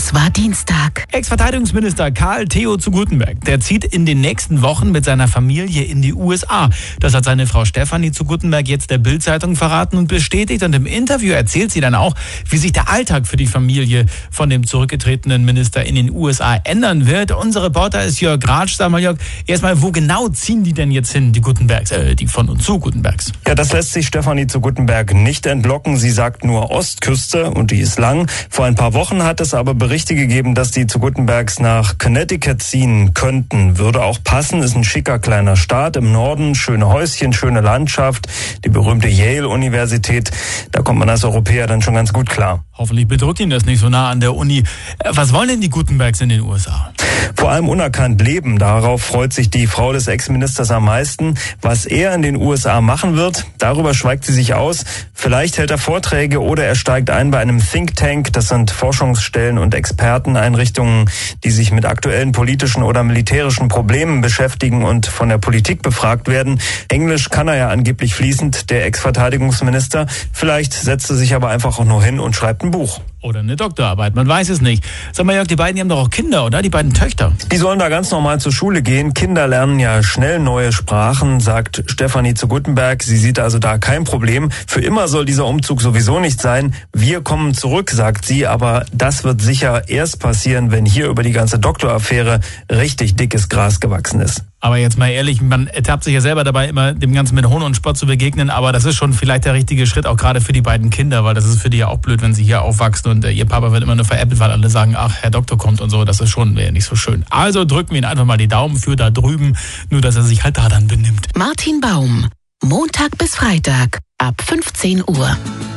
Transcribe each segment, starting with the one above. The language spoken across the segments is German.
Es war Dienstag. Ex-Verteidigungsminister Karl Theo zu Guttenberg, der zieht in den nächsten Wochen mit seiner Familie in die USA. Das hat seine Frau Stefanie zu Guttenberg jetzt der Bild-Zeitung verraten und bestätigt. Und im Interview erzählt sie dann auch, wie sich der Alltag für die Familie von dem zurückgetretenen Minister in den USA ändern wird. Unser Reporter ist Jörg Ratsch. Sag mal, Jörg, erstmal, wo genau ziehen die denn jetzt hin, die Guttenbergs, die von und zu Guttenbergs? Ja, das lässt sich Stefanie zu Guttenberg nicht entlocken. Sie sagt nur Ostküste und die ist lang. Vor ein paar Wochen hat es aber Berichte gegeben, dass die zu Guttenbergs nach Connecticut ziehen könnten. Würde auch passen, ist ein schicker kleiner Staat im Norden, schöne Häuschen, schöne Landschaft, die berühmte Yale-Universität. Da kommt man als Europäer dann schon ganz gut klar. Hoffentlich bedrückt ihn das nicht so nah an der Uni. Was wollen denn die Guttenbergs in den USA? Vor allem unerkannt leben. Darauf freut sich die Frau des Ex-Ministers am meisten. Was er in den USA machen wird, darüber schweigt sie sich aus. Vielleicht hält er Vorträge oder er steigt ein bei einem Think Tank. Das sind Forschungsstellen und Experteneinrichtungen, die sich mit aktuellen politischen oder militärischen Problemen beschäftigen und von der Politik befragt werden. Englisch kann er ja angeblich fließend, der Ex-Verteidigungsminister. Vielleicht setzt er sich aber einfach auch nur hin und schreibt ein Buch. Oder eine Doktorarbeit, man weiß es nicht. Sag mal, Jörg, die beiden, die haben doch auch Kinder, oder? Die beiden Töchter. Die sollen da ganz normal zur Schule gehen. Kinder lernen ja schnell neue Sprachen, sagt Stefanie zu Guttenberg. Sie sieht also da kein Problem. Für immer soll dieser Umzug sowieso nicht sein. Wir kommen zurück, sagt sie, aber das wird sicher erst passieren, wenn hier über die ganze Doktoraffäre richtig dickes Gras gewachsen ist. Aber jetzt mal ehrlich, man ertappt sich ja selber dabei, immer dem Ganzen mit Hohn und Spott zu begegnen. Aber das ist schon vielleicht der richtige Schritt, auch gerade für die beiden Kinder, weil das ist für die ja auch blöd, wenn sie hier aufwachsen und ihr Papa wird immer nur veräppelt, weil alle sagen, ach, Herr Doktor kommt und so. Das ist schon nicht so schön. Also drücken wir ihn einfach mal die Daumen für da drüben, nur dass er sich halt da dann benimmt. Martin Baum, Montag bis Freitag ab 15 Uhr.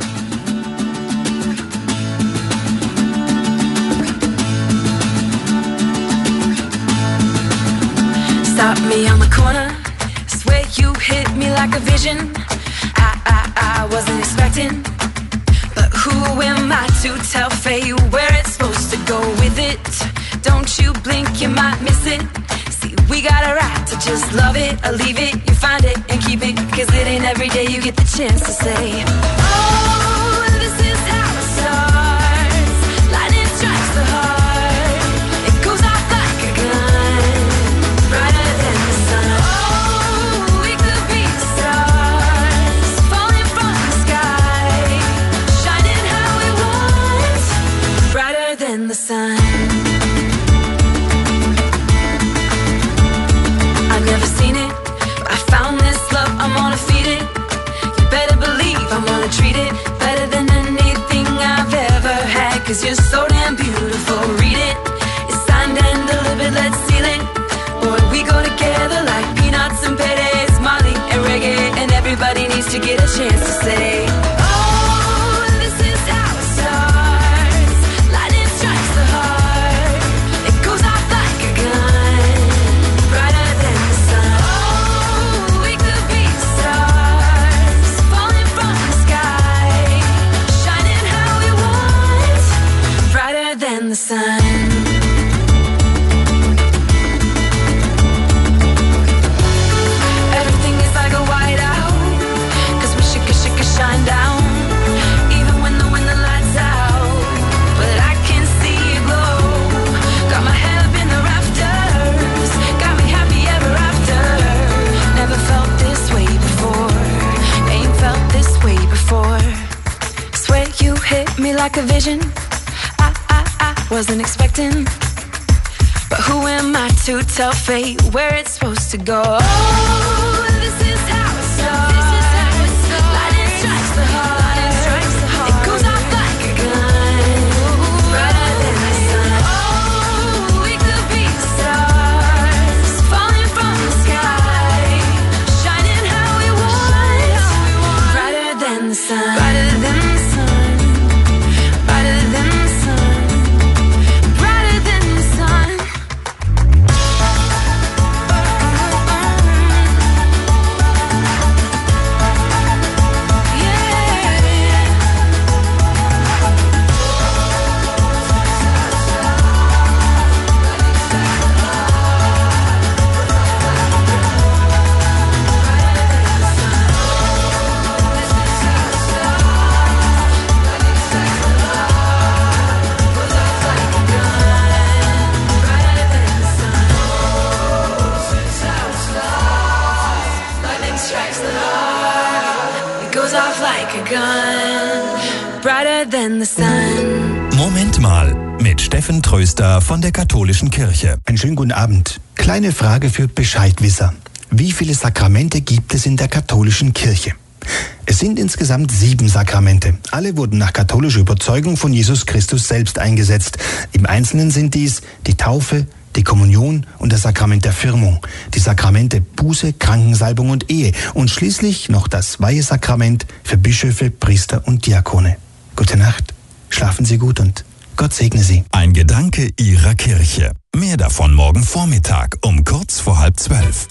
Stop me on the corner, swear you hit me like a vision. I wasn't expecting, but who am I to tell fate where it's supposed to go with it? Don't you blink, you might miss it. See, we got a right to just love it or leave it. You find it and keep it, cause it ain't every day you get the chance to say, oh, this is how it starts. Lightning strikes the heart, it goes off like a gun, brighter than the sun. Oh, we could be stars, falling from the sky, shining how we want, brighter than the sun. I've never seen it, but I found this love, I'm gonna feed it. You better believe I'm gonna treat it better than anything I've ever had. Cause you're so damn beautiful, read it. It's signed and delivered, let's seal it. Boy, we go together like peanuts and Perez, Molly and reggae. And everybody needs to get a chance to say, oh, this is how it starts. Lightning strikes the heart, it goes off like a gun, brighter than the sun. Oh, we could be stars, falling from the sky, shining how we want, brighter than the sun. Everything is like a whiteout, cause we should shine down, even when the lights out. But I can see it glow, got my head up in the rafters, got me happy ever after. Never felt this way before, ain't felt this way before. Swear you hit me like a vision, I wasn't expecting, but who am I to tell fate where it's supposed to go? Oh, this is how it starts. Lightning strikes the heart, it goes off like a gun, brighter than the sun. Oh, we could be stars, falling from the sky, shining how we want, brighter than the sun. Brighter than the sun, brighter than the sun, brighter than the sun. brighter than the sun. Moment mal, mit Steffen Tröster von der Katholischen Kirche. Einen schönen guten Abend. Kleine Frage für Bescheidwisser. Wie viele Sakramente gibt es in der katholischen Kirche? Es sind insgesamt 7 Sakramente. Alle wurden nach katholischer Überzeugung von Jesus Christus selbst eingesetzt. Im Einzelnen sind dies die Taufe, die Kommunion und das Sakrament der Firmung, die Sakramente Buße, Krankensalbung und Ehe und schließlich noch das Weihesakrament für Bischöfe, Priester und Diakone. Gute Nacht, schlafen Sie gut und Gott segne Sie. Ein Gedanke Ihrer Kirche. Mehr davon morgen Vormittag um kurz vor 11:30.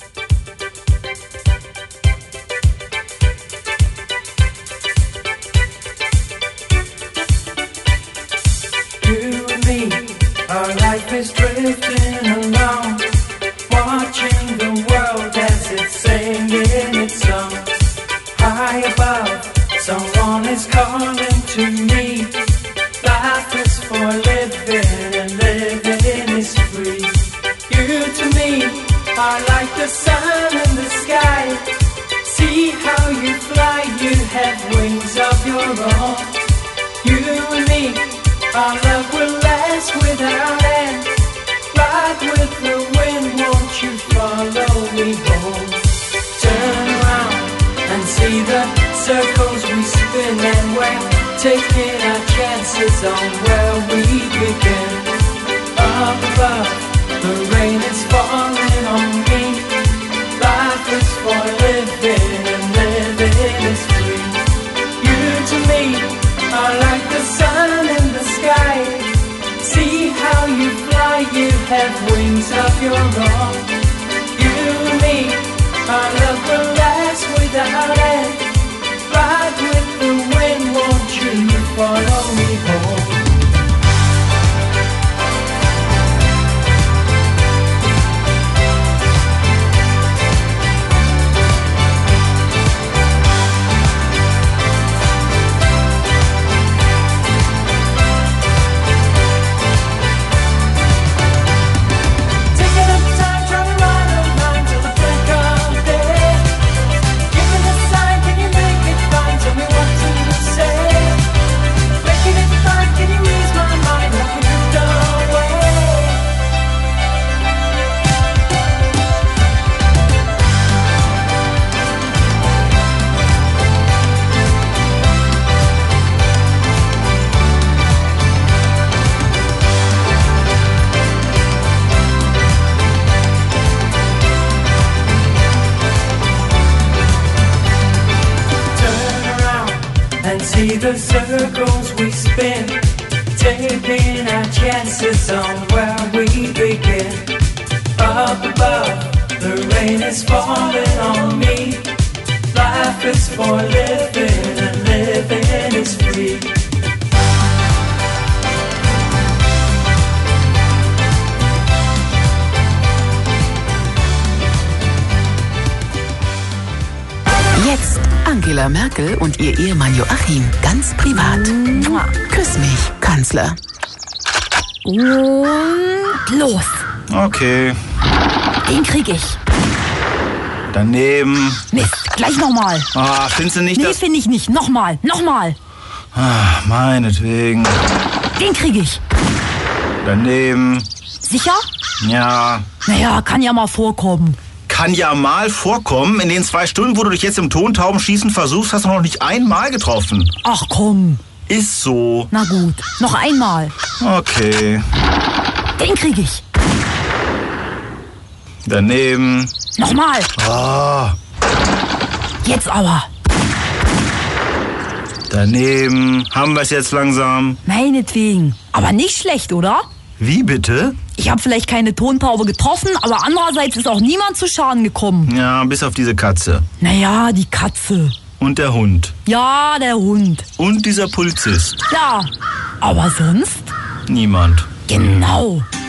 Our life is drifting along, watching the world as it's singing its song. High above, someone is calling to me. Life is for living and living is free. You to me are like the sun in the sky. See how you fly, you have wings of your own. You and me, our love will last without end. Ride with the wind, won't you follow me home? Turn around and see the circles we spin, and we're taking our chances on where we begin. Up above, the rain is falling on me. Life is for living and living is free. You to me are like the sun in the sky. See how you fly, you have wings of your own. You and me, our love will last without end. Ride with the wind, won't you follow me home? See the circles we spin, taking our chances on where we begin. Up above, the rain is falling on me. Life is for living and living is free. Jetzt Angela Merkel und ihr Ehemann Joachim. Ganz privat. Küss mich, Kanzler. Und los. Okay. Den krieg ich. Daneben. Mist, gleich nochmal. Ah, findest du nicht, Nee, dass... finde ich nicht. Nochmal. Ah, meinetwegen. Den krieg ich. Daneben. Sicher? Ja. Naja, kann ja mal vorkommen. Kann ja mal vorkommen. In den 2 Stunden, wo du dich jetzt im Tontaubenschießen versuchst, hast du noch nicht einmal getroffen. Ach komm. Ist so. Na gut, noch einmal. Okay. Den krieg ich. Daneben. Nochmal. Ah. Jetzt aber. Daneben. Haben wir es jetzt langsam? Meinetwegen. Aber nicht schlecht, oder? Wie bitte? Ich habe vielleicht keine Tontaube getroffen, aber andererseits ist auch niemand zu Schaden gekommen. Ja, bis auf diese Katze. Naja, die Katze. Und der Hund. Ja, der Hund. Und dieser Polizist. Ja, aber sonst? Niemand. Genau.